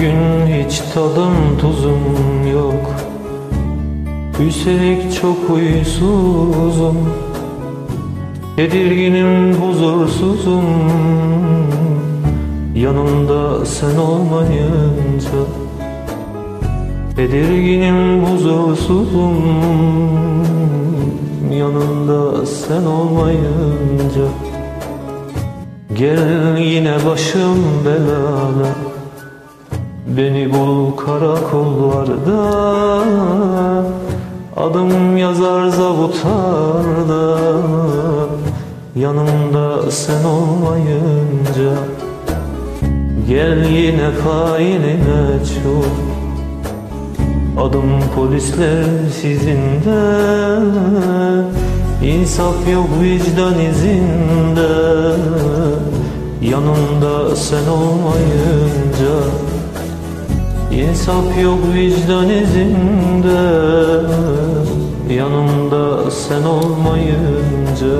Bugün hiç tadım tuzum yok. Üstelik çok huysuzum. Tedirginim, huzursuzum. Yanımda sen olmayınca. Tedirginim, huzursuzum. Yanımda sen olmayınca. Gel yine başım belada, beni bul karakollarda. Adım yazar zabutlarda, yanımda sen olmayınca. Gel yine faili meçhul, adım polisler sizinde. İnsaf yok vicdan izinde, yanımda sen olmayınca. İnsaf yok vicdan izinde, yanımda sen olmayınca.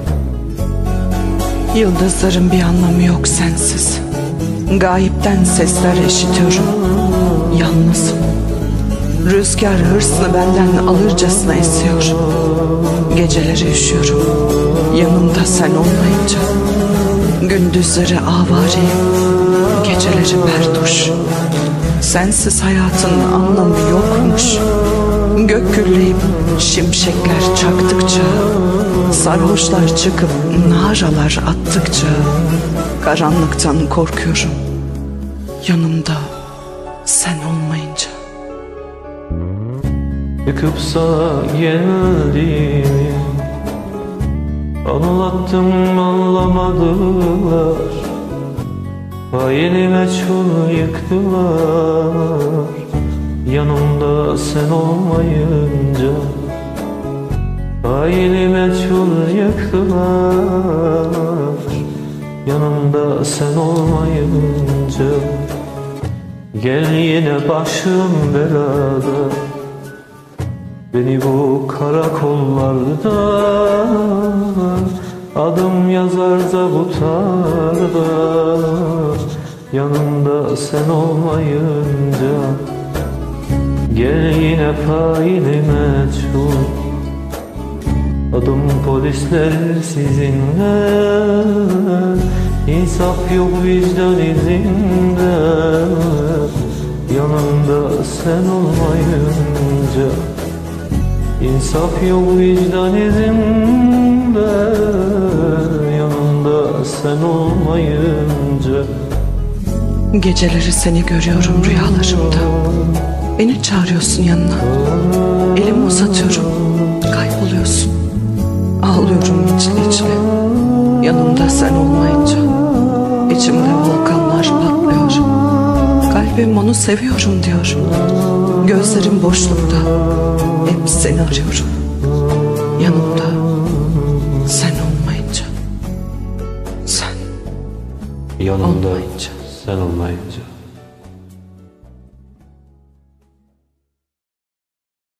Yıldızların bir anlamı yok sensiz. Gayipten sesler işitiyorum. Yalnızım. Rüzgar hırsını benden alırcasına esiyor. Geceleri üşüyorum, yanımda sen olmayınca. Gündüzleri avareyim, geceleri berduş. Sensiz hayatın anlamı yokmuş. Gök gürleyip şimşekler çaktıkça, sarhoşlar çıkıp naralar attıkça, karanlıktan korkuyorum, yanımda sen olmayınca. Yıkıp sana geldiğimi anlattım, anlamadılar. Faili meçhul yıktılar, yanımda sen olmayınca. Faili meçhul yıktılar, yanımda sen olmayınca. Gel yine başım belada, beni bu karakollarda. Adım yazar zabutlarda, yanımda sen olmayınca. Gel yine faili meçhul, adım polisler sizinle. İnsaf yok vicdan izinde, yanımda sen olmayınca. İnsaf yok vicdan izinde, yanımda sen olmayınca. Geceleri seni görüyorum rüyalarımda. Beni çağırıyorsun yanına. Elimi uzatıyorum, kayboluyorsun. Ağlıyorum içli içli, yanımda sen olmayınca. İçimde volkanlar patlıyor. Kalbim onu seviyorum diyor. Gözlerim boşlukta, hep seni arıyorum. Yanımda sen olmayınca. Sen yanımda olmayınca. sen olmayınca.